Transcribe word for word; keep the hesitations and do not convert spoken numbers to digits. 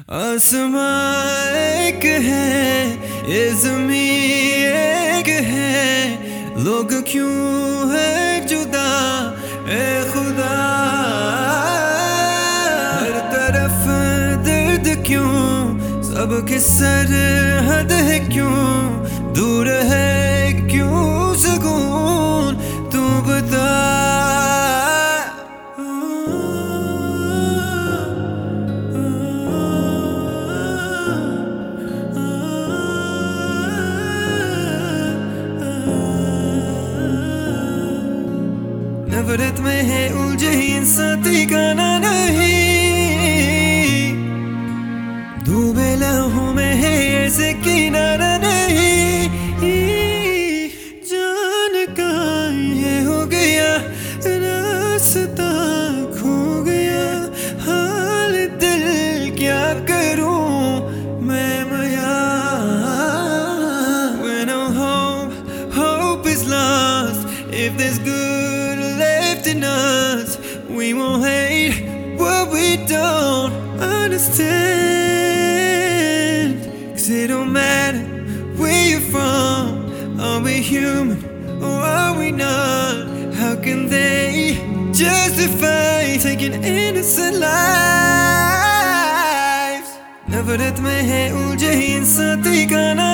आसमां एक है, ये ज़मीं एक है, लोग क्यों है जुदा ए खुदा। हर तरफ दर्द क्यों, सबके सरहद है क्यों, दूर है क्यों सुकून, तू बता। नफरत में है उलझे इंसान ठिकाना नहीं, डूबे लम्हों में है ऐसे किनारा नहीं। जान का ये हो गया, रास्ता खो गया, हाल दिल क्या करूं मैं मया। When all hope, hope is lost, if there's good left in us, we won't hate what we don't understand. 'Cause it don't matter where you're from, are we human or are we not? How can they justify taking innocent lives? नफरत में है उलझे इंसान ठिकाना